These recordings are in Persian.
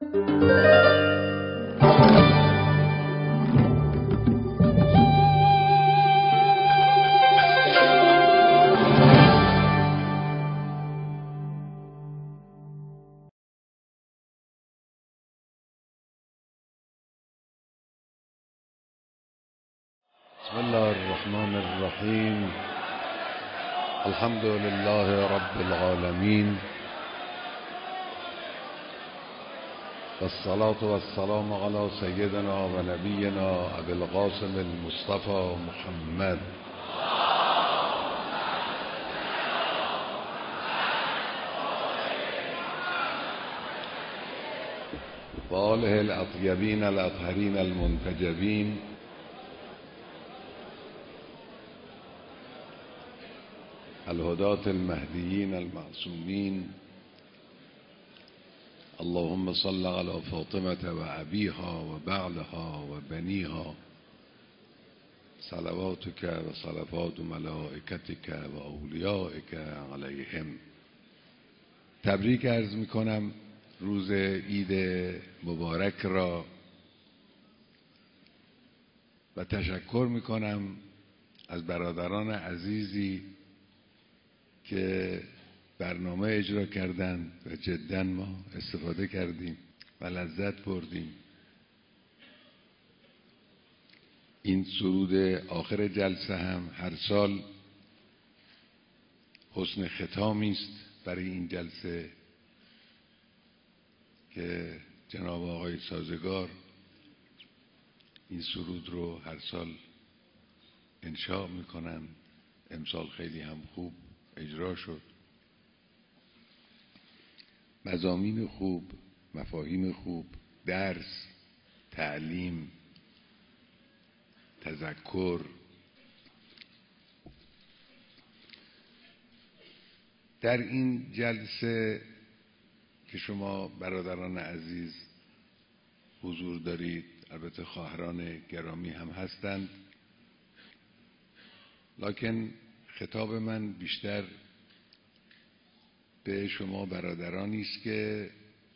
بسم الله الرحمن الرحیم. الحمد لله رب العالمین والصلاة والسلام علی سیدنا و نبینا ابی القاسم المصطفى محمد و آله الاطیبین الاطهرین المنتجبین الهداة المهدیین المعصومین. اللهم صل على فاطمة و ابیها و بعلها و بنیها صلواتک و صلوات ملائکتک و اولیائک علیهم. تبریک عرض می کنم روز عید مبارک را و تشکر می کنم از برادران عزیزی که برنامه اجرا کردند و جدا ما استفاده کردیم و لذت بردیم. این سرود آخر جلسه هم هر سال حسن ختامی است برای این جلسه که جناب آقای سازگار این سرود رو هر سال انشاء میکنن. امسال خیلی هم خوب اجرا شد. مضامین خوب، مفاهیم خوب، درس، تعلیم، تذکر. در این جلسه که شما برادران عزیز حضور دارید، البته خواهران گرامی هم هستند، لکن خطاب من بیشتر به شما برادرانی است که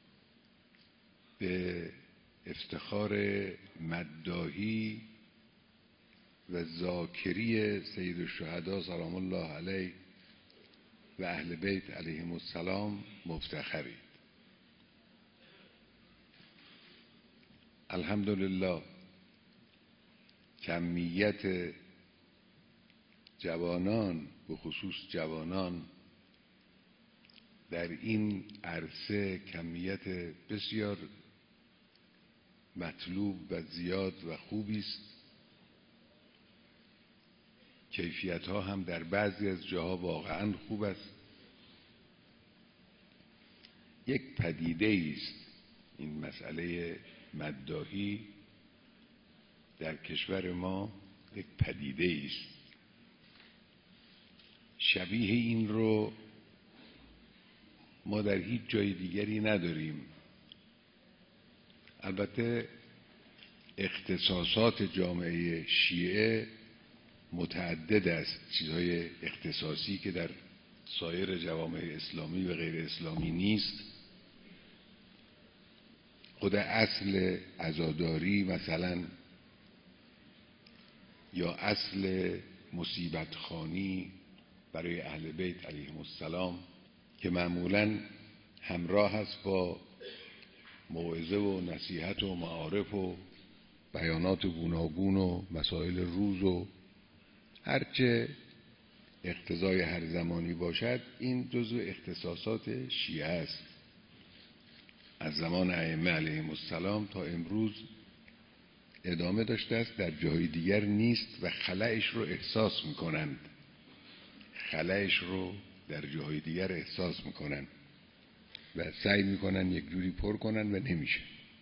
به افتخار مداحی و ذاکری سید الشهدا سلام الله علیه و اهل بیت علیهم السلام مفتخرید. الحمدلله کمیت جوانان، به خصوص جوانان در این عرصه کمیت بسیار مطلوب و زیاد و خوبی است. کیفیت ها هم در بعضی از جاها واقعا خوب است. یک پدیده است این مسئله مداحی در کشور ما، یک پدیده است. شبیه این رو ما در هیچ جای دیگری نداریم. البته اختصاصات جامعه شیعه متعدد است، چیزهای اختصاصی که در سایر جوامع اسلامی و غیر اسلامی نیست. خود اصل عزاداری مثلا، یا اصل مصیبت خوانی برای اهل بیت علیهم السلام که معمولاً همراه است با موعظه و نصیحت و معارف و بیانات گوناگون و مسائل روز و هرچه اقتضای هر زمانی باشد، این جزو اختصاصات شیعه است. از زمان ائمه علیهم السلام تا امروز ادامه داشته است، در جای دیگر نیست و خلأش رو احساس میکنند. خلأش رو در جای دیگر احساس میکنن و سعی میکنن یک جوری پر کنن و نمیشه.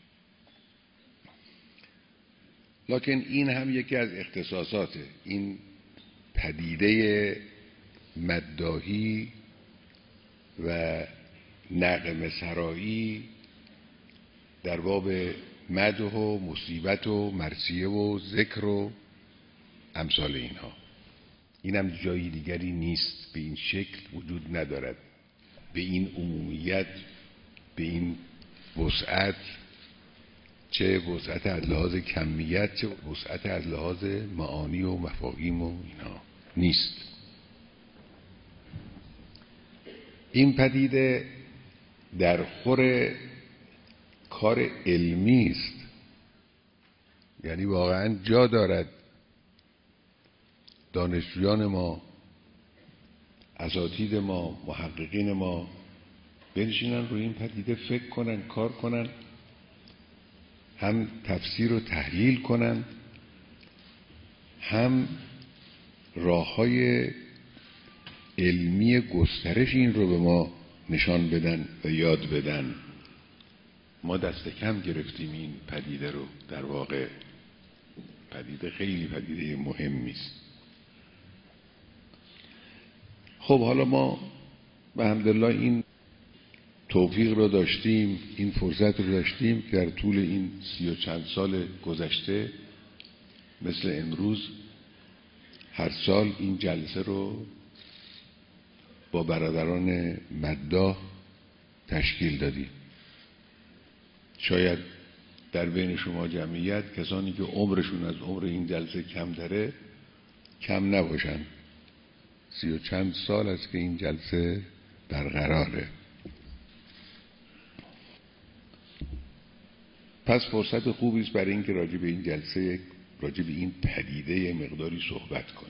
لکن این هم یکی از اختصاصات این پدیده مداحی و نغمه سرایی در باب مدح و مصیبت و مرثیه و ذکر و امثال اینها. اینم جایی دیگری نیست، به این شکل وجود ندارد، به این عمومیت، به این وسعت، چه وسعت از لحاظ کمیت، چه وسعت از لحاظ معانی و مفاهیم و اینا نیست. این پدیده در خور کار علمی است، یعنی واقعا جا دارد دانشجویان ما، اساتید ما، محققین ما بنشینن روی این پدیده فکر کنن، کار کنن، هم تفسیر و تحلیل کنن، هم راه‌های علمی گسترش این رو به ما نشان بدن و یاد بدن. ما دست کم گرفتیم این پدیده رو. در واقع پدیده خیلی پدیده مهمی است. خب حالا ما به حمدالله این توفیق رو داشتیم، این فرصت رو داشتیم که در طول این 30 و چند سال گذشته مثل امروز هر سال این جلسه رو با برادران مداح تشکیل دادیم. شاید در بین شما جمعیت کسانی که عمرشون از عمر این جلسه کمتره کم نباشن. 30 و چند سال است که این جلسه برقراره. پس فرصت خوبی است برای اینکه راجع به این جلسه، راجع به این پدیده مقداری صحبت کنیم.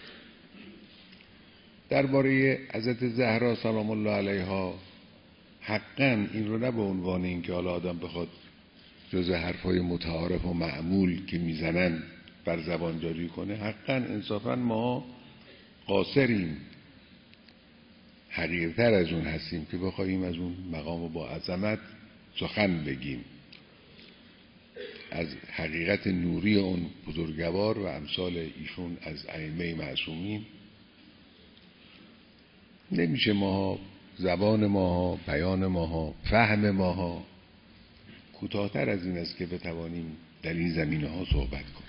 درباره حضرت زهرا سلام الله علیها حقاً این رو نه به عنوان اینکه حالا آدم بخواد جز حرفای متعارف و معمول که میزنن بر زبان جاری کنه، حقاً انصافاً ما قاصریم، حقیرتر از اون هستیم که بخوایم از اون مقام با عظمت سخن بگیم، از حقیقت نوری اون بزرگوار و امثال ایشون از ائمه معصومین. نمیشه ماها، زبان ماها، بیان ماها، فهم ماها کوتاه‌تر از این است که بتوانیم در این زمینه ها صحبت کنیم.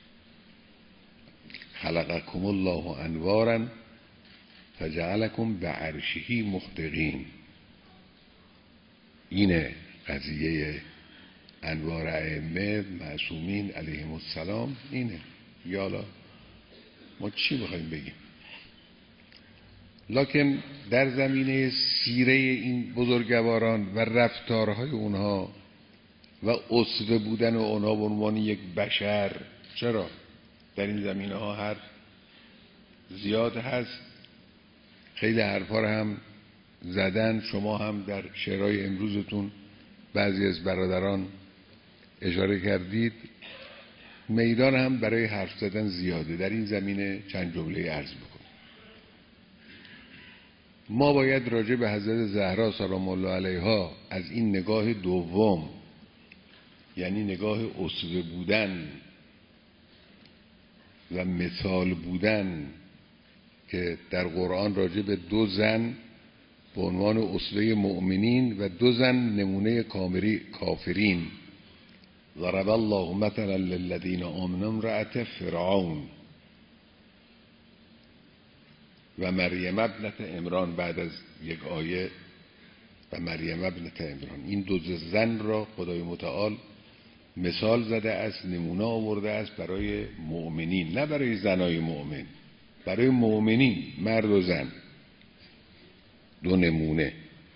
خلقکم الله انوارا فجعلکم بعرشه محدقین. اینه قضیه انوار ائمه معصومین علیهم السلام. اینه. یالا ما چی بخوایم بگیم؟ لکن در زمینه سیره این بزرگواران و رفتارهای اونها و اسوه بودن اونها به عنوان یک بشر، چرا در این زمینه ها حرف زیاد هست. خیلی حرفا رو هم زدن. شما هم در شعرهای امروزتون بعضی از برادران اشاره کردید. میدان هم برای حرف زدن زیاده. در این زمینه چند جمله عرض بکنم. ما باید راجع به حضرت زهرا سلام الله علیها از این نگاه دوم، یعنی نگاه اسوه بودن و مثال بودن، که در قرآن راجع به 2 زن به عنوان اسوه مؤمنین و 2 زن نمونه کافرین، ضرب الله مثلا للذین آمنوا امرأة فرعون و مریم ابنة عمران، بعد از یک آیه و مریم ابنة عمران، این 2 زن را خدای متعال مثال زده است، نمونه آورده است برای مؤمنین، نه برای زنای مؤمن، برای مؤمنین، مرد و زن، 2 نمونه.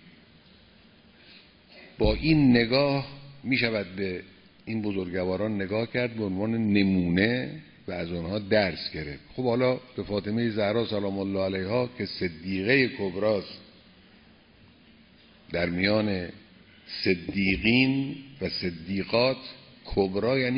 با این نگاه می شود به این بزرگواران نگاه کرد به عنوان نمونه و از آنها درس گرفت. خب حالا به فاطمه زهرا سلام الله علیها که صدیقه کبراست، در میان صدیقین و صدیقات، کبرا یعنی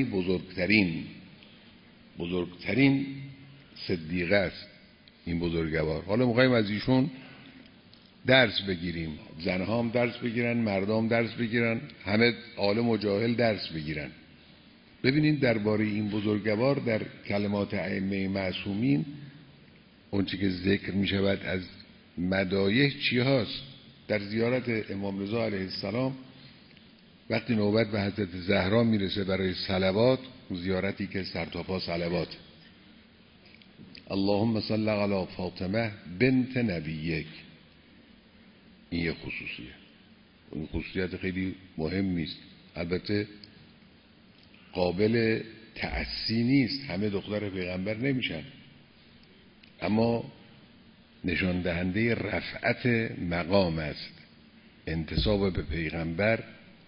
بزرگترین صدیقه است این بزرگوار. حالا می‌خوایم از ایشون درس بگیریم. زنها هم درس بگیرن، مردم هم درس بگیرن، همه عالم و جاهل درس بگیرن. ببینید درباره این بزرگوار در کلمات ائمه معصومین اون چی که ذکر می شود از مدایح چی هاست. در زیارت امام رضا علیه السلام وقتی نوبت به حضرت زهرا میرسه برای صلوات، زیارتی که سرتاپا صلوات، اللهم صل علی فاطمه بنت نبیک، این یه خصوصیه. این خصوصیت خیلی مهمی است. البته قابل تأسی نیست، همه دختر پیغمبر نمیشن، اما نشان دهنده رفعت مقام است. انتساب به پیغمبر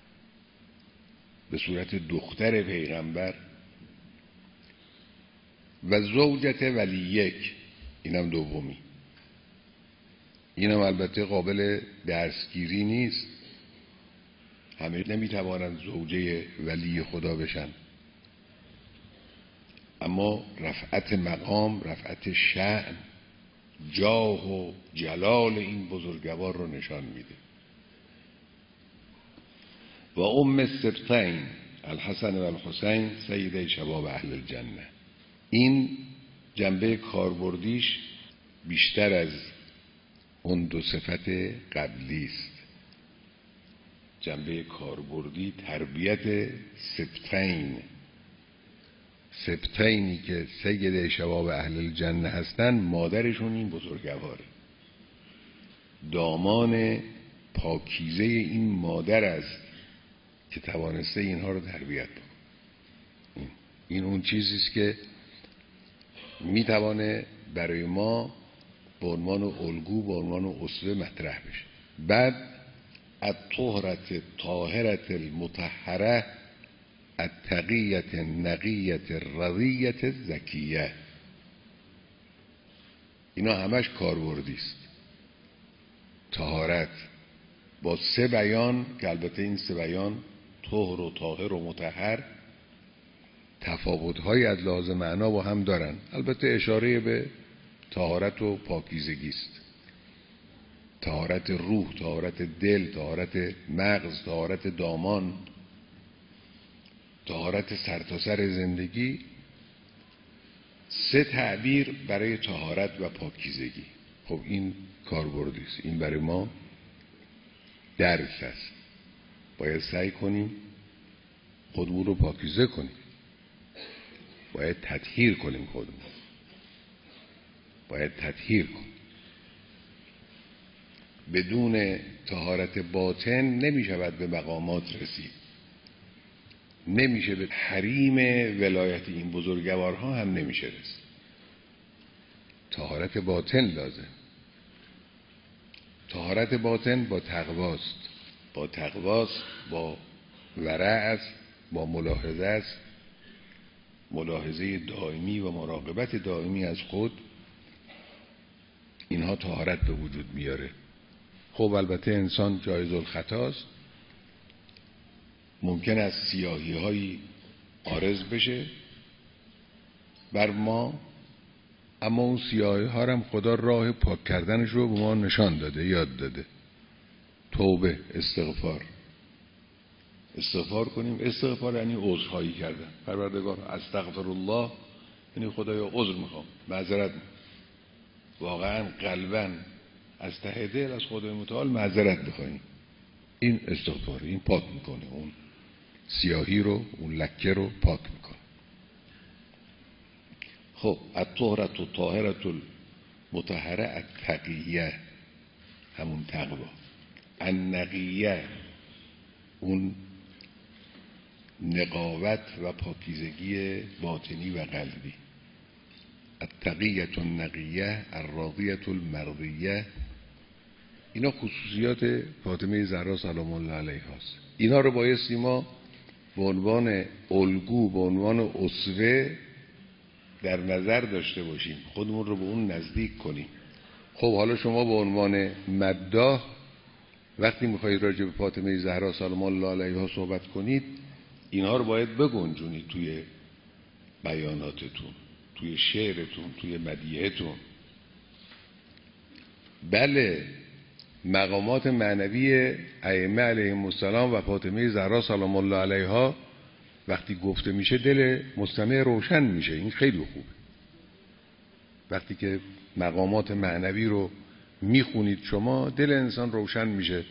به صورت دختر پیغمبر و زوجت ولیک، اینم دومی. اینم البته قابل دستگیری نیست، همه نمیتوانند زوجه ولی خدا بشن، اما رفعت مقام، رفعت شأن، جاه و جلال این بزرگوار رو نشان میده. و ام السبطین الحسن و الحسین سید شباب اهل الجنه. این جنبه کاربردیش بیشتر از اون دو صفت قبلی است. جنبه کاربردی تربیت سبطین، سبطینی که سید شباب اهل الجنه هستن، مادرشون این بزرگواره، دامان پاکیزه این مادر است که توانسته اینها رو تربیت کنه. این اون چیزیست که میتوانه برای ما به عنوان الگو، به عنوان اسوه مطرح بشه. بعد الطهرة الطاهرة المطهرة التقیة النقیة الرضیة الزکیه. اینا همش کاربردی است. طهارت با 3 بیان که البته این 3 بیان طهر و طاهر و مطهر تفاوت‌های از لحاظ معنا با هم دارن، البته اشاره به طهارت و پاکیزگی است. طهارت روح، طهارت دل، طهارت مغز، طهارت دامان، طهارت سرتاسر زندگی. 3 تعبیر برای طهارت و پاکیزگی. خب این کاربردی است، این برای ما درس است. باید سعی کنیم خودمون رو پاکیزه کنیم، باید تطهیر کنیم خودمون، باید تطهیر کنیم. بدون طهارت باطن نمی شود به مقامات رسید، نمیشه به حریم ولایت این بزرگوارها هم نمیشه رسید. طهارت باطن لازم. طهارت باطن با تقواست، با تقواست، با ورع است، با ملاحظه است، ملاحظه دائمی و مراقبت دائمی از خود. اینها طهارت به وجود میاره. خب البته انسان جایز الخطاست، ممکن است سیاهی هایی عارض بشه بر ما، اما اون سیاهی ها هم خدا راه پاک کردنش رو به ما نشان داده، یاد داده. توبه، استغفار کنیم. استغفار یعنی عذرخواهی کردن. پروردگار استغفر الله یعنی خدایا عذر میخوام، معذرت میخوام. واقعا قلباً از ته دل از خدای متعال معذرت بخوایم. این استغفار، این پاک میکنه، اون سیاهی رو، اون لکه رو پاک میکنه. خب الطهرة الطاهرة المطهرة التقیه، همون تقوا. النقیه، اون نقاوت و پاکیزگی باطنی و قلبی. التقیه النقیه الراضیه المرضیه. اینا خصوصیات فاطمه زهرا سلام الله علیها است. اینا رو بایستی ما به عنوان الگو، به عنوان اسوه در نظر داشته باشیم، خودمون رو به اون نزدیک کنیم. خب حالا شما به عنوان مداح وقتی میخواید راجع به فاطمه زهرا سلام الله علیها صحبت کنید، اینها رو باید بگنجونید توی بیاناتتون، توی شعرتون، توی مدیحتون. بله، مقامات معنوی ائمه علیهم السلام و فاطمه زهرا سلام الله علیها وقتی گفته میشه دل مستمع روشن میشه. این خیلی خوبه. وقتی که مقامات معنوی رو میخونید شما، دل انسان روشن میشه،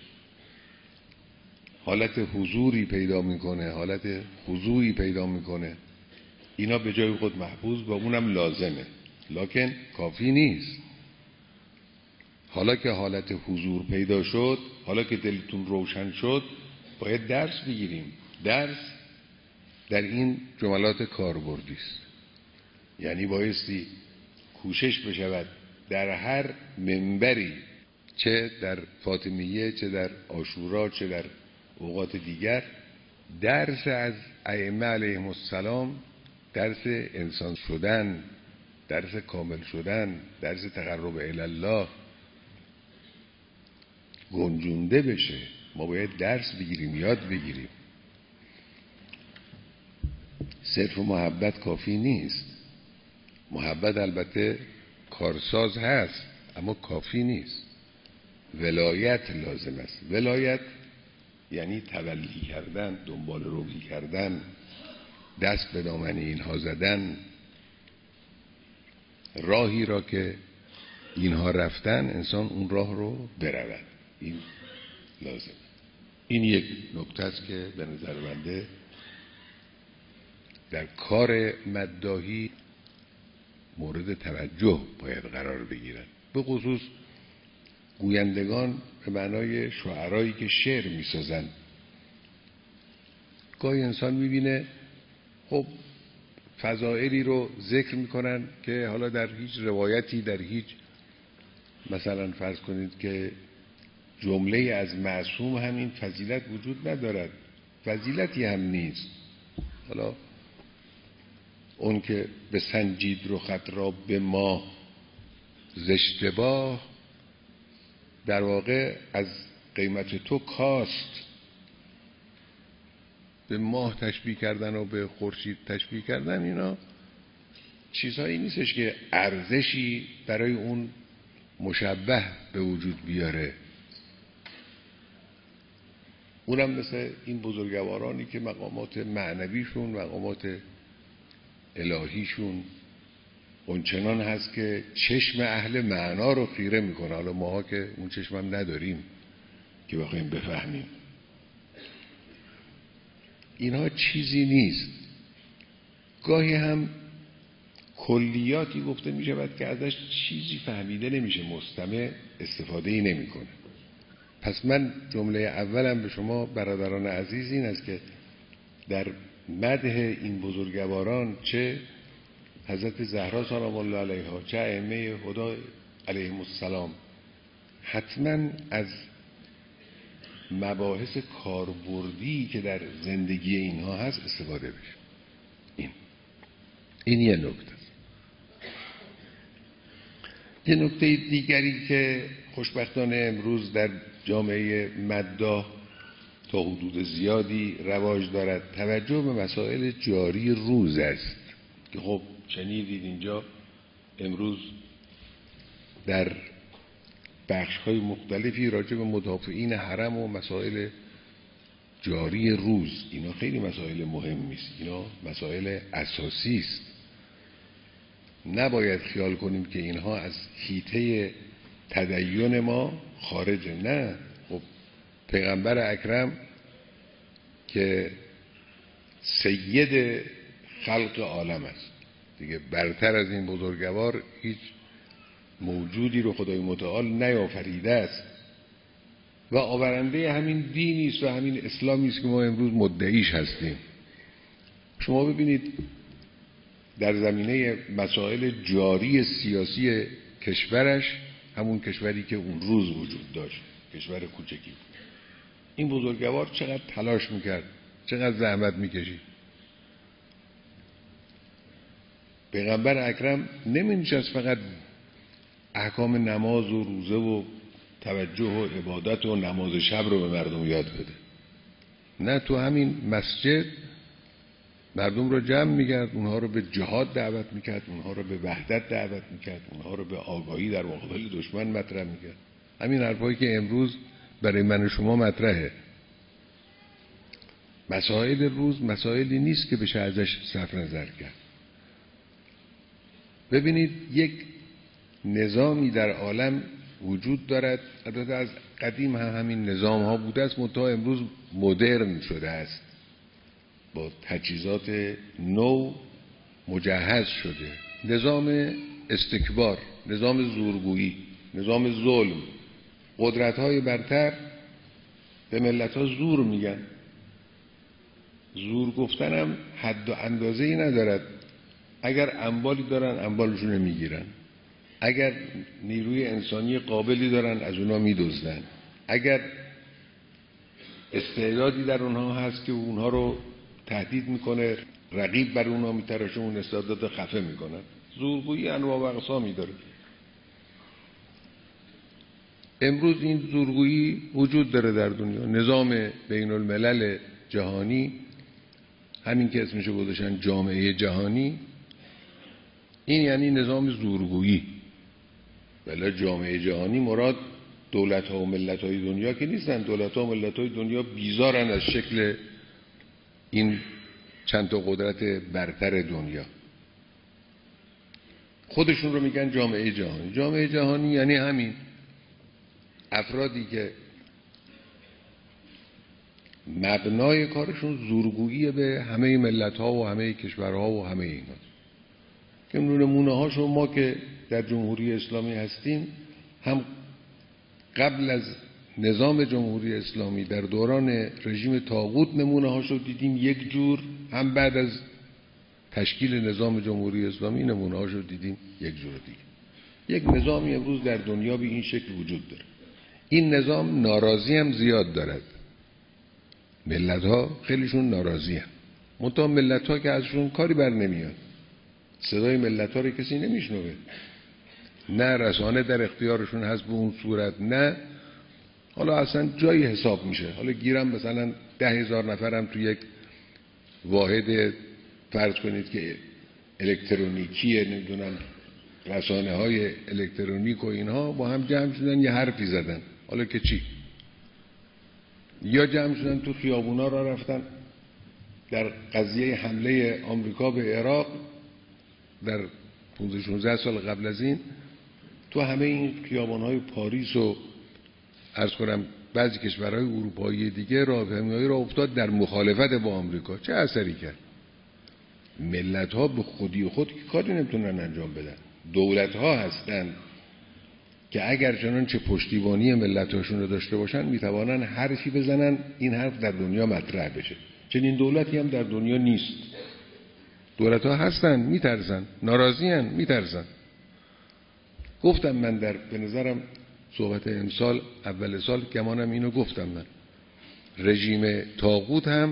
حالت حضوری پیدا میکنه، حالت خضوعی پیدا میکنه. اینا به جای خود محفوظ و اونم لازمه، لکن کافی نیست. حالا که حالت حضور پیدا شد، حالا که دلتون روشن شد، باید درس بگیریم. درس در این جملات کاربردی است. یعنی بایستی کوشش بشود در هر منبری، چه در فاطمیه، چه در عاشورا، چه در اوقات دیگر، درس از ائمه علیهم السلام، درس انسان شدن، درس کامل شدن، درس تقرب الی الله گنجونده بشه. ما باید درس بگیریم، یاد بگیریم. صرف محبت کافی نیست. محبت البته کارساز هست اما کافی نیست. ولایت لازم است. ولایت یعنی تولی کردن، دنبال روی کردن، دست به دامن اینها زدن، راهی را که اینها رفتن انسان اون راه رو برود. این لازم. این یک نکته است که به نظر بنده در کار مداحی مورد توجه باید قرار بگیرن، به خصوص گویندگان به معنای شعرایی که شعر میسازن. گاهی انسان میبینه خب فضائلی رو ذکر میکنن که حالا در هیچ روایتی، در هیچ، مثلا فرض کنید که جمله از معصوم همین فضیلت وجود ندارد، فضیلتی هم نیست. حالا اون که به سنجید رو خط را به ما ز اشتباه، در واقع از قیمت تو کاست. به ماه تشبیه کردن و به خورشید تشبیه کردن، اینا چیزهایی نیستش که ارزشی برای اون مشبه به وجود بیاره. اونم مثل این بزرگوارانی که مقامات معنویشون، مقامات الهیشون اونچنان هست که چشم اهل معنا رو خیره میکنه. حالا ماها که اون چشم هم نداریم که بخوایم بفهمیم. اینها چیزی نیست. گاهی هم کلیاتی گفته می شود که ازش چیزی فهمیده نمیشه، مستمع استفاده ای نمی کنه. پس من جمله اولم به شما برادران عزیز این است که در مدح این بزرگواران، چه حضرت زهرا سلام الله علیها، چه ائمه هدا علیهم السلام، حتما از مباحث کاربردی که در زندگی اینها هست استفاده بشه. این یه نکته. یه نکته دیگری که خوشبختانه امروز در جامعه مداح تا حدود زیادی رواج دارد، توجه به مسائل جاری روز است که خب شنیدید اینجا امروز در بخش‌های مختلفی راجع به مدافعین حرم و مسائل جاری روز، اینا خیلی مسائل مهمی است، اینا مسائل اساسی است. نباید خیال کنیم که اینها از حیطه تدین ما خارجه. نه، خب پیغمبر اکرم که سید خلق عالم است دیگه، برتر از این بزرگوار هیچ موجودی رو خدای متعال نیافریده است و آورنده همین دینی است و همین اسلامی است که ما امروز مدعیش هستیم. شما ببینید در زمینه مسائل جاری سیاسی کشورش، همون کشوری که اون روز وجود داشت، کشور کوچکی، این بزرگوار چقدر تلاش میکرد، چقدر زحمت میکشید. پیغمبر اکرم نمینشست فقط احکام نماز و روزه و توجه و عبادت و نماز شب رو به مردم یاد بده. نه، تو همین مسجد مردم رو جمع میکرد، اونها رو به جهاد دعوت میکرد، اونها رو به وحدت دعوت میکرد، اونها رو به آگاهی در مقابل دشمن مطرح میکرد. همین حرفایی که امروز برای من و شما مطرحه. مسائل روز مسائلی نیست که بشه ازش صرف نظر کرد. ببینید یک نظامی در عالم وجود دارد، البته از قدیم هم همین نظام ها بوده است، منتها امروز مدرن شده است، با تجهیزات نو مجهز شده. نظام استکبار، نظام زورگویی، نظام ظلم. قدرت‌های برتر به ملت‌ها زور میگن. زور گفتنم حد و اندازه‌ای ندارد. اگر اموالی دارن اموالشون رو میگیرن، اگر نیروی انسانی قابلی دارن از اونا میدزدن، اگر استعدادی در اونها هست که اونها رو تهدید میکنه، رقیب بر اونها میتراشه، اون استعداد خفه میکنن. زورگویی انواع و اقسامی داره. امروز این زورگویی وجود داره در دنیا. نظام بین الملل جهانی، همین که اسمشو گذاشتن جامعه جهانی، این یعنی نظام زورگویی. بله، جامعه جهانی مراد دولت‌ها و ملت‌های دنیا که نیستن. دولت‌ها و ملت‌های دنیا بیزارن از شکل این چند تا قدرت برتر دنیا. خودشون رو میگن جامعه جهانی. جامعه جهانی یعنی همین افرادی که مبنای کارشون زورگویی به همه ملت‌ها و همه کشورها و همه اینا. که نمونه هاشو ما که در جمهوری اسلامی هستیم، هم قبل از نظام جمهوری اسلامی در دوران رژیم طاغوت نمونه هاشو دیدیم یک جور، هم بعد از تشکیل نظام جمهوری اسلامی نمونه هاشو دیدیم یک جور دیگه. یک نظامی امروز در دنیا به این شکل وجود داره. این نظام ناراضی هم زیاد دارد. ملت ها خیلیشون ناراضی هم. منتها ملت ها که ازشون کاری بر نمیاد. صدای ملت ها رو کسی نمیشنوه. نه رسانه در اختیارشون هست به اون صورت، نه حالا اصلا جایی حساب میشه. حالا گیرم مثلا 10,000 نفرم تو یک واحد فرض کنید که الکترونیکیه، نمیدونم رسانه های الکترونیک و اینها با هم جمع شدن یه حرفی زدن، حالا که چی؟ یا جمع شدن تو خیابونا را رفتن در قضیه حمله آمریکا به عراق در 15-16 سال قبل از این، تو همه این خیابان‌های پاریس و عرض کنم بعضی کشورهای اروپایی دیگه راهپیمایی را افتاد در مخالفت با آمریکا. چه اثری کرد؟ ملت‌ها به خودی خود کاری نمیتونن انجام بدن. دولت‌ها هستن که اگر چنانچه پشتیبانی ملت‌هاشون رو داشته باشن میتوانن حرفی بزنن این حرف در دنیا مطرح بشه. چنین دولتی هم در دنیا نیست. دولت‌ها هستن میترسن، ناراضی‌ان میترسن. گفتم من به نظرم صحبت امسال اول سال گمانم اینو گفتم، من رژیم طاغوت هم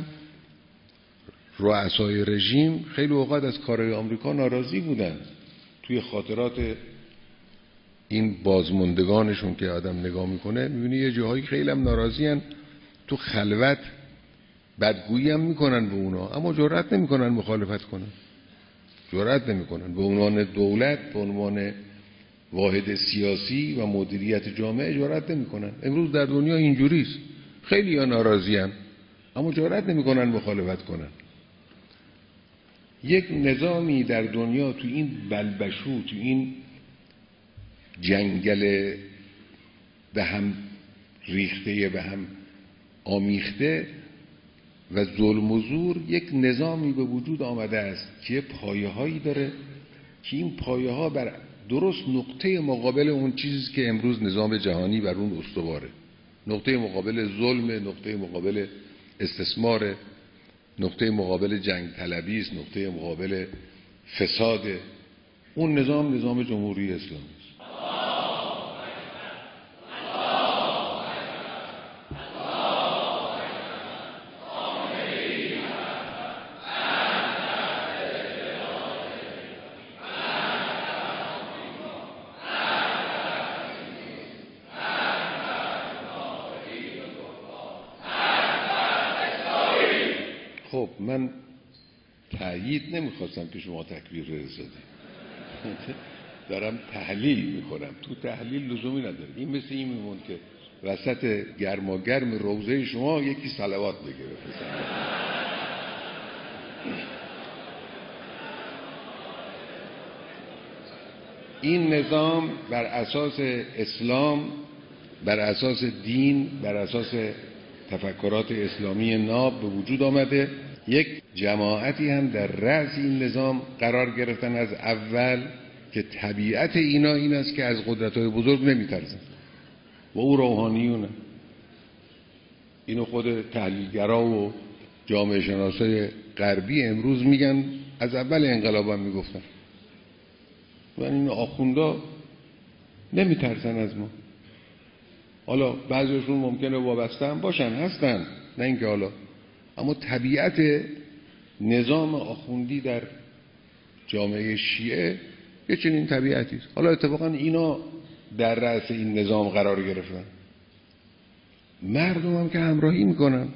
رؤسای رژیم خیلی اوقات از کارهای آمریکا ناراضی بودن. توی خاطرات این بازماندگانشون که آدم نگاه میکنه میبینی یه جاهایی خیلی هم ناراضی هن. تو خلوت بدگویی هم میکنن به اونا، اما جرئت نمیکنن مخالفت کنن، جرئت نمیکنن. به عنوان دولت، به عنوان واحد سیاسی و مدیریت جامعه جرئت نمیکنن. امروز در دنیا اینجوریست. خیلی ها ناراضی هن اما جرئت نمیکنن مخالفت کنن. یک نظامی در دنیا تو این بلبشو، تو این جنگل به هم ریخته، به هم آمیخته و ظلم و زور، یک نظامی به وجود آمده است که پایه هایی داره که این پایه ها بر درست نقطه مقابل اون چیزی که امروز نظام جهانی بر اون استواره. نقطه مقابل ظلم، نقطه مقابل استثمار، نقطه مقابل جنگ طلبی است، نقطه مقابل فساد. اون نظام جمهوری اسلامی است. خب من تأیید نمیخواستم که شما تکبیر رضا دارم تحلیل میکنم. تو تحلیل لزومی نداره. این مثل این میموند که وسط گرماگرم روضه شما یکی صلوات بگیره. این نظام بر اساس اسلام، بر اساس دین، بر اساس تفکرات اسلامی ناب به وجود آمده. یک جماعتی هم در رأس این نظام قرار گرفتن از اول که طبیعت اینا این است که از قدرت‌های بزرگ نمی‌ترسن و او روحانیونه. اینو خود تحلیلگرا و جامعه شناسای غربی امروز میگن، از اول انقلاب هم میگفتن. و این آخوندا نمیترسن از ما. حالا بعضیشون ممکنه وابسته هم باشن، هستن، نه اینکه حالا، اما طبیعت نظام آخوندی در جامعه شیعه یه چنین طبیعتی است. حالا اتفاقا اینا در رأس این نظام قرار گرفتن، مردم هم که همراهی میکنن.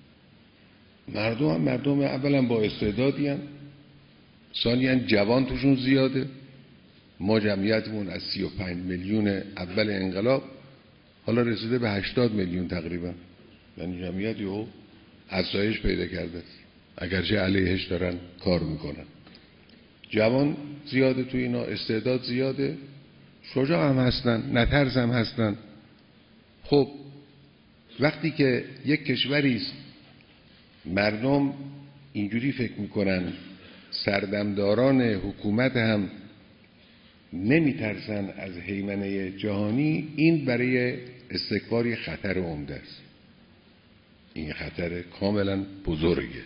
مردم اولا با استعدادی هستند، ثانیاً جوان توشون زیاده. ما جمعیتمون از 35 میلیون اول انقلاب حالا رسیده به 80 میلیون تقریبا، یعنی جمعیتی رو افزایش پیدا کرده، اگرچه علیهش دارن کار میکنن. جوان زیاده تو اینا، استعداد زیاده، شجاع هم هستن، نترس هم هستن. خب وقتی که یک کشوری است مردم اینجوری فکر میکنن، سردمداران حکومت هم نمیترسن از هیمنه جهانی، این برای استکبار خطر عمده است. این خطر کاملا بزرگه،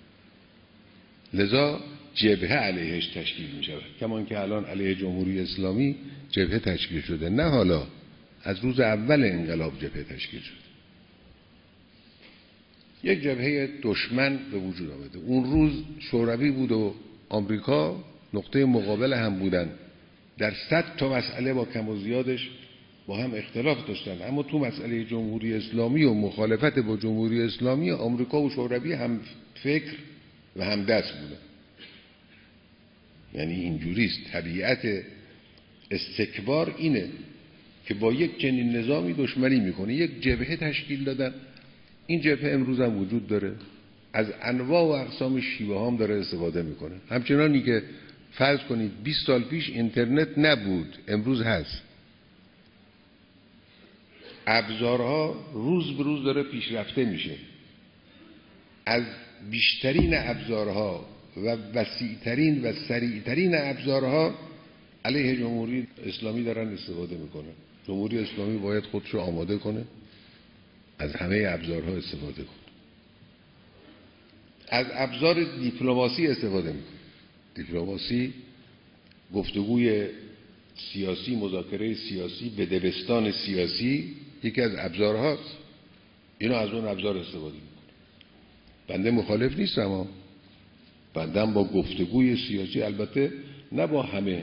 لذا جبهه علیهش تشکیل می شود. کمان که الان علیه جمهوری اسلامی جبهه تشکیل شده، نه حالا، از روز اول انقلاب جبهه تشکیل شده. یک جبهه دشمن به وجود آمده. اون روز شوروی بود و آمریکا نقطه مقابل هم بودن، در 100 تا مسئله با کم و زیادش با هم اختلاف داشتن، اما تو مسئله جمهوری اسلامی و مخالفت با جمهوری اسلامی آمریکا و شوروی هم فکر و هم دست بودن. یعنی اینجوریست، طبیعت استکبار اینه که با یک چنین نظامی دشمنی میکنه. یک جبهه تشکیل دادن، این جبهه امروز هم وجود داره، از انواع و اقسام شیوه هم داره استفاده میکنه. همچنانی که فرض کنید 20 سال پیش اینترنت نبود، امروز هست. ابزارها روز به روز داره پیشرفته میشه. از بیشترین ابزارها و وسیعترین و سریعترین ابزارها علیه جمهوری اسلامی دارن استفاده میکنن. جمهوری اسلامی باید خودشو آماده کنه، از همه ابزارها استفاده کنه. از ابزار دیپلماسی استفاده میکنه. دیپلماسی گفتگوی سیاسی، مذاکره سیاسی به دبستان سیاسی یکی از ابزارهاست. اینو از اون ابزار استفاده میکنه. بنده مخالف نیستم، اما بنده با گفتگوی سیاسی، البته نه با همه،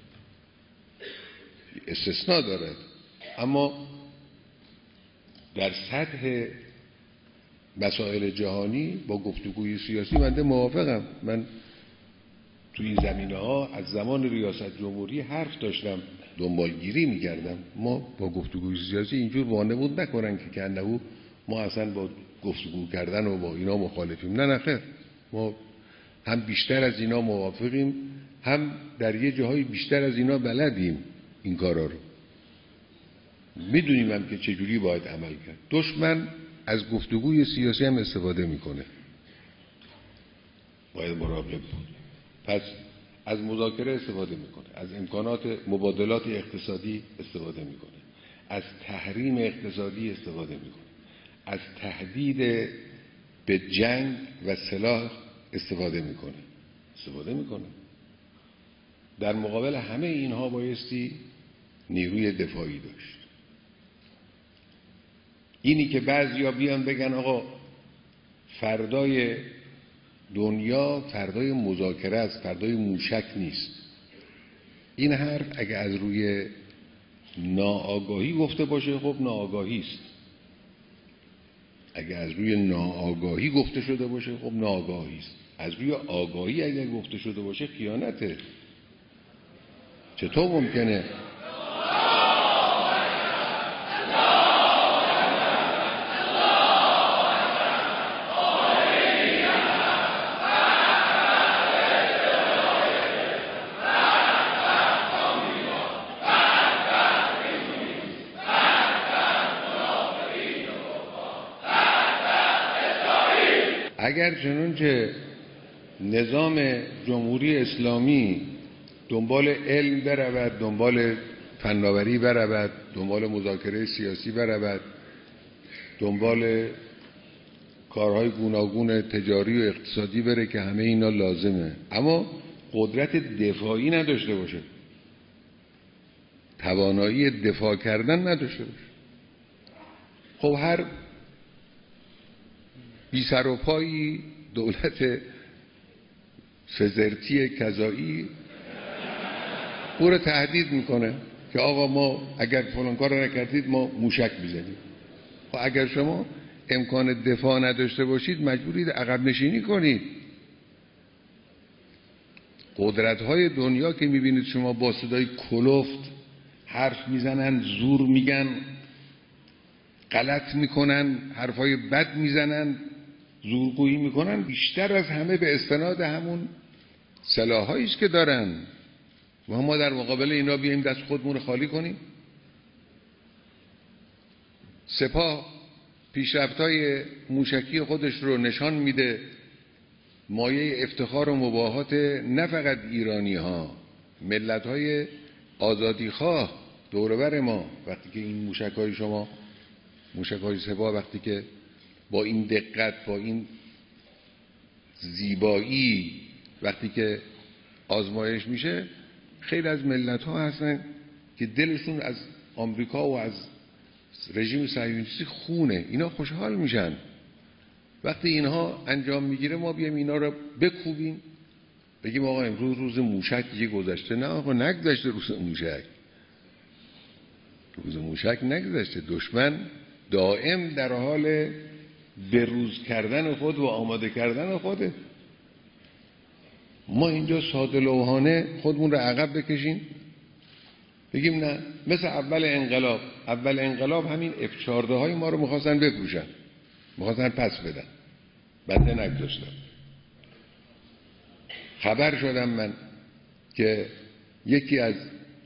استثناء دارد، اما در سطح مسائل جهانی با گفتگوی سیاسی بنده موافقم. من توی این زمینه ها از زمان ریاست جمهوری حرف داشتم، دنبالگیری میکردم. ما با گفتگوی سیاسی اینجور وانمود نکنن که انه ما اصلا با گفتگو کردن و با اینا مخالفیم. نه خیر، ما هم بیشتر از اینا موافقیم، هم در یه جاهای بیشتر از اینا بلدیم این کارا رو. میدونیم هم که چجوری باید عمل کرد. دشمن از گفتگوی سیاسی هم استفاده میکنه، باید مراقب بود. پس از مذاکره استفاده میکنه، از امکانات مبادلات اقتصادی استفاده میکنه، از تحریم اقتصادی استفاده میکنه، از تهدید به جنگ و سلاح استفاده میکنه. در مقابل همه اینها بایستی نیروی دفاعی داشت. اینی که بعضیا بیان بگن آقا فردای دنیا فردای مذاکره است، فردای موشک نیست، این حرف اگه از روی ناآگاهی گفته باشه خب ناآگاهی است. اگه از روی ناآگاهی گفته شده باشه خب ناآگاهی است. از روی آگاهی اگه گفته شده باشه خیانته. چطور ممکنه؟ اگر چنانچه نظام جمهوری اسلامی دنبال علم برود، دنبال فناوری برود، دنبال مذاکره سیاسی برود، دنبال کارهای گوناگون تجاری و اقتصادی بره که همه اینا لازمه، اما قدرت دفاعی نداشته باشه، توانایی دفاع کردن نداشته باشه. خب هر بی سر و پایی دولت فزرتی کذایی او رو تهدید میکنه که آقا ما اگر فلان کار رو نکردید ما موشک میزنیم. خب اگر شما امکان دفاع نداشته باشید مجبورید عقب نشینی کنید. قدرت‌های دنیا که میبینید شما با صدای کلفت حرف میزنن، زور میگن، غلط میکنن، حرفای بد میزنن، زورگویی میکنن، بیشتر از همه به استناد همون سلاحایی است که دارن و ما در مقابل اینا بیایم دست خودمون رو خالی کنیم. سپاه پیشرفت‌های موشکی خودش رو نشان میده، مایه افتخار و مباهات نه فقط ایرانی ها، ملت های آزادی خواه دور بر ما. وقتی که این موشک‌های شما، موشک‌های سپاه وقتی که با این دقت، با این زیبایی وقتی که آزمایش میشه، خیلی از ملت ها هستن که دلشون از آمریکا و از رژیم صهیونیستی خونه، اینا خوشحال میشن. وقتی اینها انجام میگیره ما بیایم اینا رو بکوبیم، بگیم آقا امروز روز موشک دیگه گذشته. نه آقا نگذشته روز موشک، روز موشک نگذشته. دشمن دائم در حال بروز کردن خود و آماده کردن خوده. ما اینجا ساده لوحانه خودمون رو عقب بکشیم بگیم نه، مثل اول انقلاب همین F-14 های ما رو میخواستن بفروشن، میخواستن پس بدن، بنده نگذاشتم. خبر شدم من که یکی از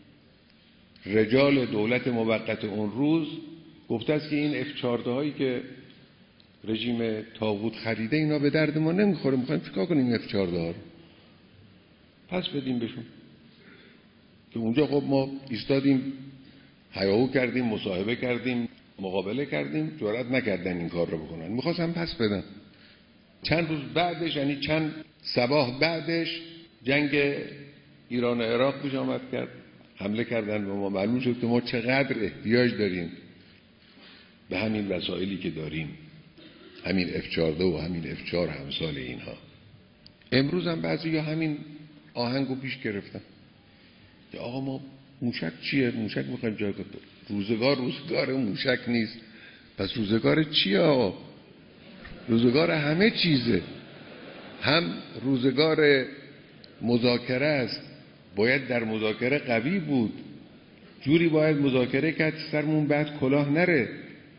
رجال دولت موقت اون روز گفته است که این F-14 هایی که رژیم طاغوت خریده اینا به درد ما نمیخوره، میخوایم چیکار کنیم F-14 ها رو پس بدیم بهشون. که اونجا خب ما ایستادیم، هیاهو کردیم، مصاحبه کردیم، مقابله کردیم، جرئت نکردن این کار رو بکنن، میخواستن پس بدن. چند روز بعدش، یعنی چند صباح بعدش، جنگ ایران و عراق پیش آمد کرد، حمله کردن به ما. معلوم شد که ما چقدر احتیاج داریم به همین وسایلی که داریم، همین F-14 و همین F-4 همسال اینها. امروز هم بعضی یا همین آهنگو پیش گرفتن که آقا ما موشک چیه؟ موشک میخوایم جای کنیم. روزگار موشک نیست. پس روزگار چیه آقا؟ روزگار همه چیزه. هم روزگار مذاکره است، باید در مذاکره قوی بود، جوری باید مذاکره کرد سرمون بعد کلاه نره.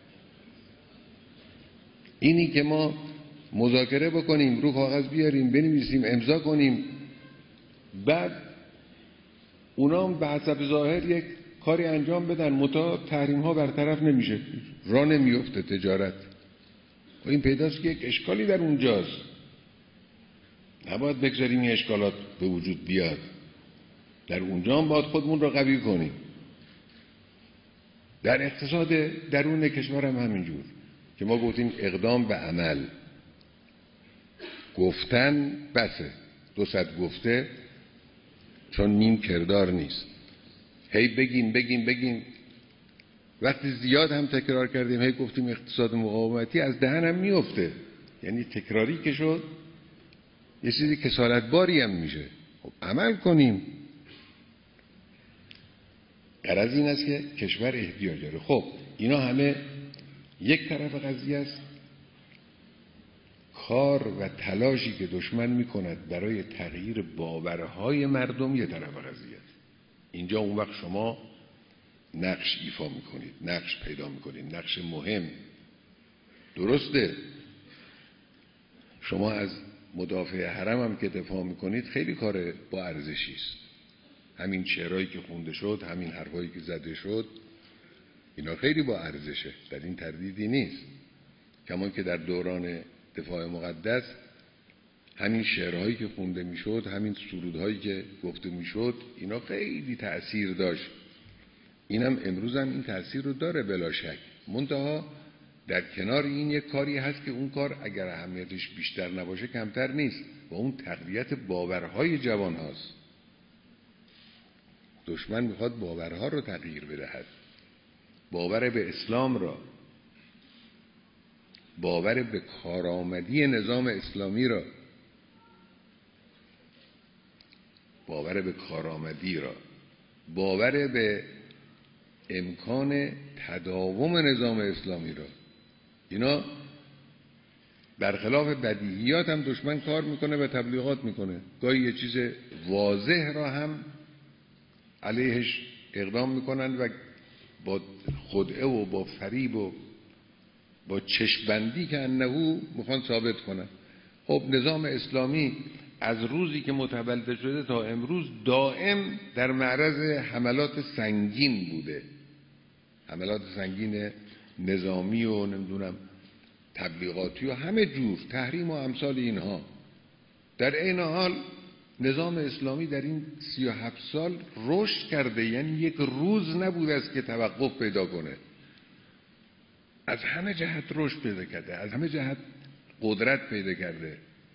اینی که ما مذاکره بکنیم، رو کاغذ بیاریم، بنویسیم، امضا کنیم، بعد اونا هم به حسب ظاهر یک کاری انجام بدن، متا تحریم ها برطرف نمیشه، راه نمیفته تجارت. و این پیداست که یک اشکالی در اونجاست، نباید بگذاریم این اشکالات به وجود بیاد. در اونجا هم باید خودمون رو قوی کنیم. در اقتصاد درون کشور هم همینجور که ما گفتیم اقدام به عمل. گفتن بسه، 200 گفته چون نیم کردار نیست. هی بگیم وقتی زیاد هم تکرار کردیم، هی گفتیم اقتصاد مقاومتی، از دهن هم میفته. یعنی تکراری که شد یه چیزی کسالتباری هم میشه. خب عمل کنیم. غرض این است که کشور احتیاج داره. خب اینا همه یک طرف قضیه است. کار و تلاشی که دشمن میکند برای تغییر باورهای مردم یه طرف قضیه است. اینجا اون وقت شما نقش ایفا میکنید، نقش پیدا میکنید، نقش مهم. درسته شما از مدافع حرم هم که دفاع میکنید خیلی کار با ارزشی است. همین شعرهایی که خونده شد، همین حرفایی که زده شد، اینا خیلی با ارزشه، در این تردیدی نیست. کمان که در دوران دفاع مقدس همین شعرهایی که خونده میشد، همین سرودهایی که گفته میشد، اینا خیلی تأثیر داشت. اینم امروز هم این تأثیر رو داره بلا شک. منتها در کنار این یک کاری هست که اون کار اگر اهمیتش بیشتر نباشه کمتر نیست و اون تقویت باورهای جوان هاست. دشمن میخواد باورها رو تغییر بدهد، باور به اسلام را، باور به کارآمدی نظام اسلامی را، باور به کارآمدی را، باور به امکان تداوم نظام اسلامی را. اینا برخلاف بدیهیات هم دشمن کار میکنه و تبلیغات میکنه. گاهی یه چیز واضح را هم علیهش اقدام میکنن و با خدعه و با فریب و با چشم‌بندی که انهو میخوان ثابت کنن. خب نظام اسلامی از روزی که متولد شده تا امروز دائم در معرض حملات سنگین بوده، حملات سنگین نظامی و نمیدونم تبلیغاتی و همه جور تحریم و امثال اینها. در این حال نظام اسلامی در این 37 سال رشد کرده، یعنی یک روز نبوده است که توقف پیدا کنه. از همه جهت رشد پیدا کرده، از همه جهت قدرت پیدا کرده،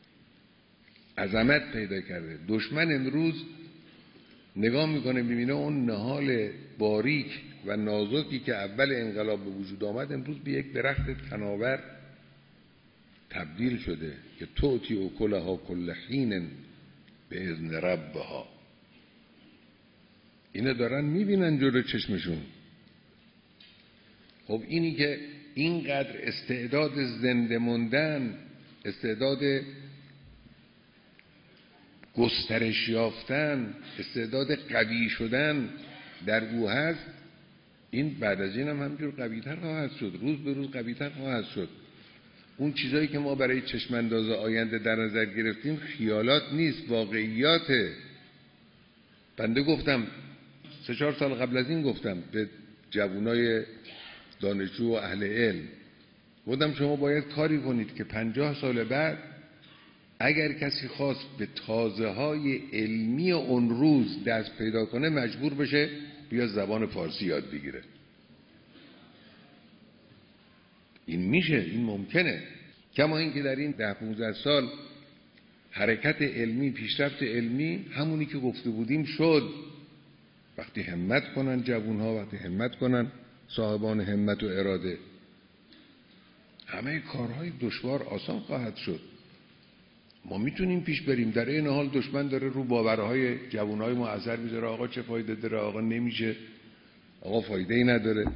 عظمت پیدا کرده. دشمن امروز نگاه میکنه میبینه اون نهال باریک و نازکی که اول انقلاب به وجود آمد امروز به یک درخت تناور تبدیل شده که توتی اکلها کل حین به اذن ربها. اینا دارن میبینن جلو چشمشون. خب اینی که اینقدر استعداد زنده موندن، استعداد گسترش یافتن، استعداد قوی شدن در او هست، این بعد از این هم همینجور قوی‌تر خواهد شد، روز به روز قوی‌تر خواهد شد. اون چیزایی که ما برای چشمانداز آینده در نظر گرفتیم خیالات نیست، واقعیاته. بنده گفتم 3-4 سال قبل از این گفتم به جوانای دانشجو و اهل علم، گفتم شما باید کاری کنید که 50 سال بعد اگر کسی خواست به تازه‌های علمی اون روز دست پیدا کنه مجبور بشه بیا زبان فارسی یاد بگیره. این میشه، این ممکنه. کما این که در این 10-15 سال حرکت علمی، پیشرفت علمی همونی که گفته بودیم شد. وقتی همت کنن جوانها، وقتی همت کنن صاحبان همت و اراده، همه کارهای دشوار آسان خواهد شد. ما میتونیم پیش بریم. در این حال دشمن داره رو باورهای جوانهای ما اثر میذاره. آقا چه فایده داره، آقا نمیشه، آقا فایده ای نداره.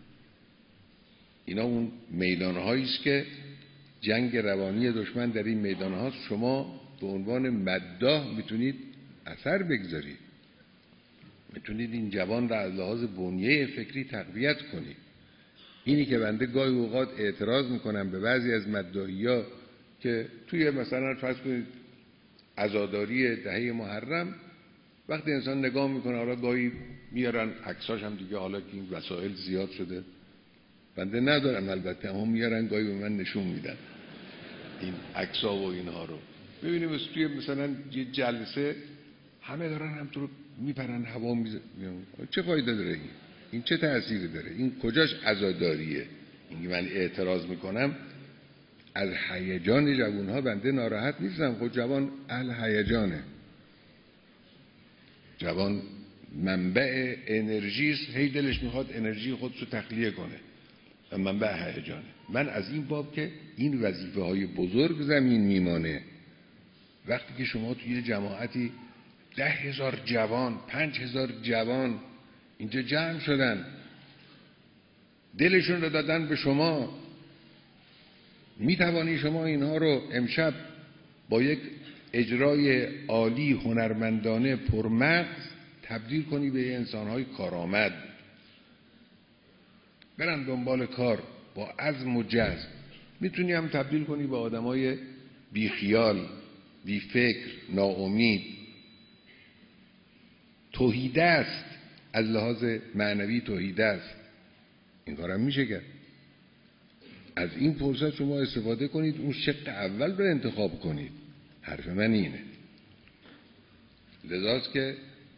اینا اون میدانهایی است که جنگ روانی دشمن در این میدانهاست. شما به عنوان مداح میتونید اثر بگذارید، میتونید این جوان را از لحاظ بنیه فکری تقویت کنید. اینی که بنده گاهی اوقات اعتراض میکنم به بعضی از مداحی‌ها که توی مثلا فرض کنید عزاداری دهه محرم، وقتی انسان نگاه میکنه، حالا گاهی میارن عکساش هم دیگه، حالا که این وسایل زیاد شده بنده ندارم البته، اما میارن گاهی به من نشون میدن این عکس‌ها و اینها رو. ببینیم توی مثلا یه جلسه همه دارن همطور میپرن هوا میزنن، چه فایده داره این چه تأثیری داره؟ این کجاش عزاداریه؟ این من اعتراض میکنم از هیجان جوانها بنده ناراحت نیستم. خود جوان اهل هیجانه، جوان منبع انرژی است، هی دلش میخواد انرژی خودش رو تخلیه کنه و منبع هیجانه. من از این باب که این وظیفه های بزرگ زمین میمانه. وقتی که شما توی جماعتی 10,000 جوان، 5,000 جوان اینجا جمع شدن، دلشون رو دادن به شما، میتوانی شما اینها رو امشب با یک اجرای عالی هنرمندانه پرمغز تبدیل کنی به انسان‌های کارآمد، برن دنبال کار با عزم و جزم. میتونی هم تبدیل کنی به آدمای بی خیال، بی فکر، ناامید. توحیده است، از لحاظ معنوی توحیده است. این کارم میشه کرد. از این فرصت شما استفاده کنید، اون شق اول رو انتخاب کنید. حرف من اینه. لذاست که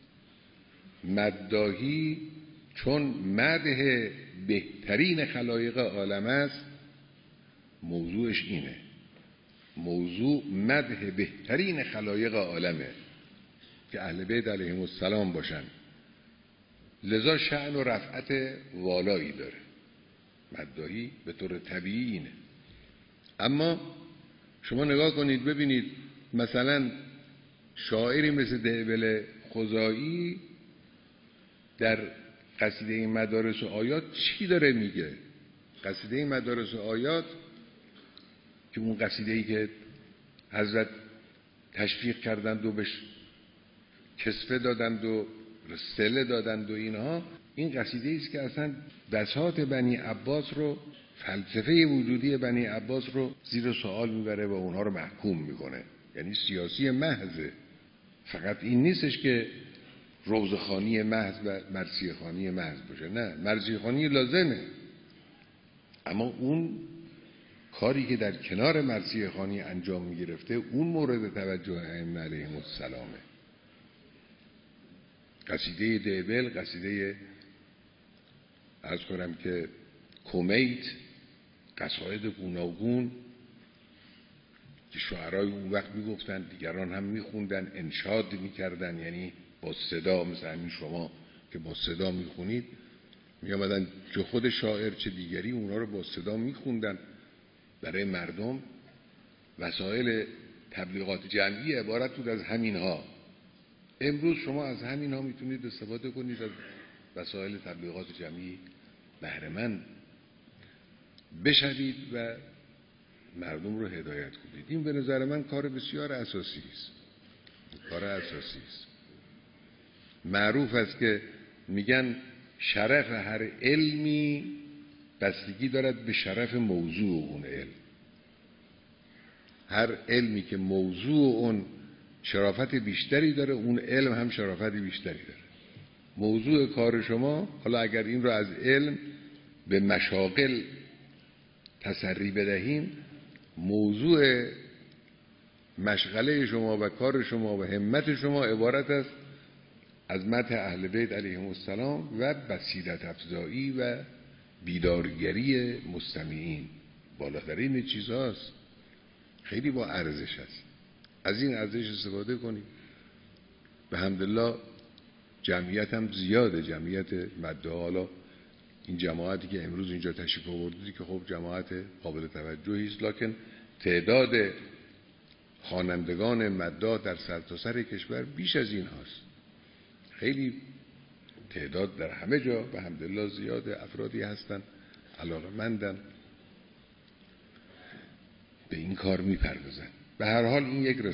مداحی چون مدح بهترین خلایق عالم است، موضوعش اینه. موضوع مدح بهترین خلایق عالمه که اهل بیت علیهم السلام باشن. لذا شأن و رفعت والایی داره. مداحی به طور طبیعی اینه. اما شما نگاه کنید ببینید، مثلا شاعری مثل دهبل خزاعی در قصیده مدارس و آیات چی داره میگه؟ قصیده مدارس و آیات که اون قصیده‌ای که حضرت تشویق کردند و بهش کسفه دادند و رسله دادند و اینها، این قصیده است که اصلا بساط بنی عباس رو، فلسفه وجودی بنی عباس رو زیر سوال میبره و اونها رو محکوم میکنه. یعنی سیاسی محضه. فقط این نیستش که روضه‌خوانی محض و مرثیه‌خوانی محض باشه، نه، مرثیه‌خوانی لازمه، اما اون کاری که در کنار مرثیه‌خوانی انجام میگرفته اون مورد توجه ائمه علیهم السلامه. قصیده دهبل، قصیده عرض کنم که کمیت، قصاید گوناگون که شعرای اون وقت میگفتن، دیگران هم میخوندن، انشاد میکردن، یعنی با صدا، مثل همین شما که با صدا میخونید، میامدن چه خود شاعر چه دیگری اونا رو با صدا میخوندن برای مردم. وسایل تبلیغات جمعی عبارت بود از همین ها. امروز شما از همین ها میتونید استفاده کنید، از وسایل تبلیغات جمعی بهره مند بشوید و مردم رو هدایت کنید. این به نظر من کار بسیار اساسی است. کار اساسی است. معروف است که میگن شرف هر علمی بستگی دارد به شرف موضوع اون علم. هر علمی که موضوع اون شرافت بیشتری داره، اون علم هم شرافت بیشتری داره. موضوع کار شما، حالا اگر این رو از علم به مشاغل تسری بدهیم، موضوع مشغله شما و کار شما و همت شما عبارت است از مدح اهل بیت علیهم السلام و بصیرت افزایی و بیدارگری مستمعین. بالاترین چیزهاست، خیلی با ارزش است. از این ارزش استفاده کنید. به حمدالله جمعیت هم زیاده، جمعیت مداح. حالا این جماعتی که امروز اینجا تشریف آوردید که خب جماعت قابل توجهی است، لکن تعداد خوانندگان مداح در سرتاسر کشور بیش از این هاست. خیلی تعداد در همه جا به حمدالله زیاده. افرادی هستن علاقه‌مندن به این کار میپردازن. به هر حال این یک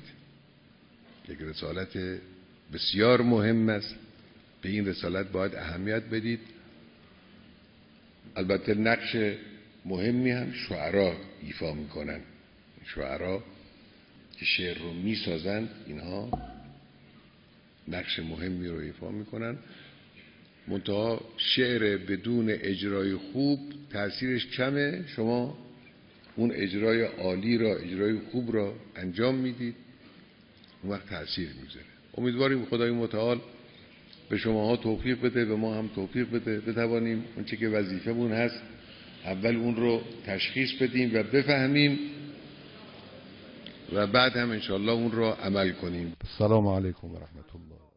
رسالت بسیار مهم است. به این رسالت باید اهمیت بدید. البته نقش مهمی هم شعرا ایفا میکنن. شعرا که شعر رو میسازند، اینها نقش مهمی رو ایفا میکنن. منتها شعر بدون اجرای خوب تأثیرش کمه. شما اون اجرای عالی را، اجرای خوب را انجام میدید، اون وقت تأثیر میذاره. امیدواریم خدای متعال به شماها توفیق بده، به ما هم توفیق بده، بتوانیم اون چه که وظیفمون هست اول اون رو تشخیص بدیم و بفهمیم و بعد هم انشاءالله اون رو عمل کنیم. السلام علیکم و رحمت الله.